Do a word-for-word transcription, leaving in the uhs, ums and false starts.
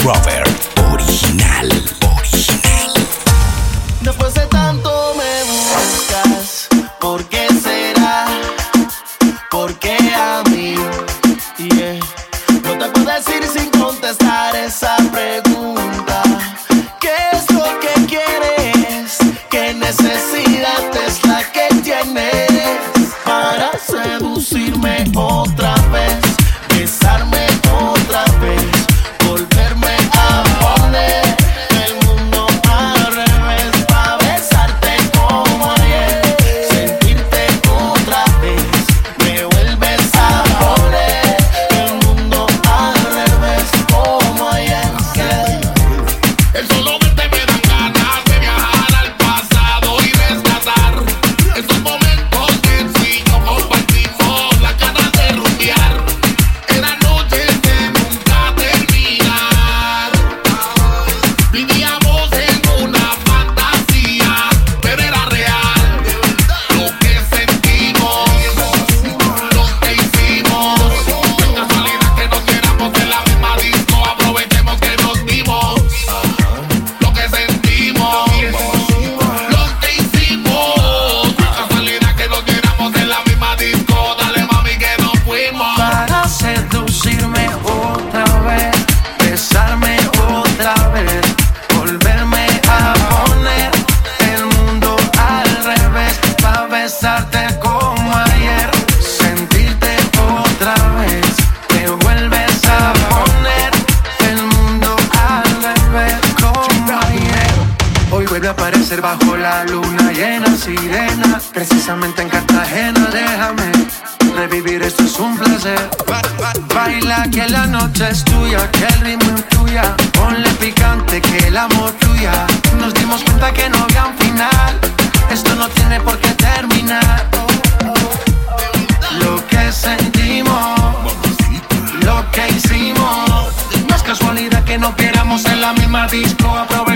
Robert, original, original. Después de tanto me buscas, ¿por qué será? ¿Por qué a mí? Yeah. No te puedo decir sin contestar esa pregunta. ¿Qué es lo que quieres? ¿Qué necesidad es la que tienes para seducirme otra vez? Besarme otra vez, volverme a poner el mundo al revés, pa' besarte como ayer, sentirte otra vez, me vuelves a poner el mundo al revés como ayer. El solo verte me dan ganas de viajar al pasado y rescatar estos momentos que sí no compartimos, las ganas de rumbear. Eran noches que nunca terminan. Vivíamos en una fantasía, pero era real lo que sentimos, lo que hicimos. Es casualidad que nos viéramos en la misma disco. Aprovechemos que nos vimos. Lo que sentimos, lo que hicimos. Es casualidad que nos viéramos en la misma disco. Dale mami que nos fuimos. Para seducirme otra vez, besarme otra vez, volverme a poner el mundo al revés, pa' besarte como ayer, sentirte otra vez, te vuelves a poner el mundo al revés como ayer. Hoy vuelve a aparecer bajo la luna llena, sirena, precisamente en Cartagena. Déjame revivir, esto es un placer. Ba- ba- Baila que la noche es tuya, que el ritmo influya. Ponle picante, que el amor fluya. Nos dimos cuenta que no había un final. Esto no tiene por qué terminar. Lo que sentimos, lo que hicimos. No es casualidad que nos viéramos en la misma disco. Aprovechamos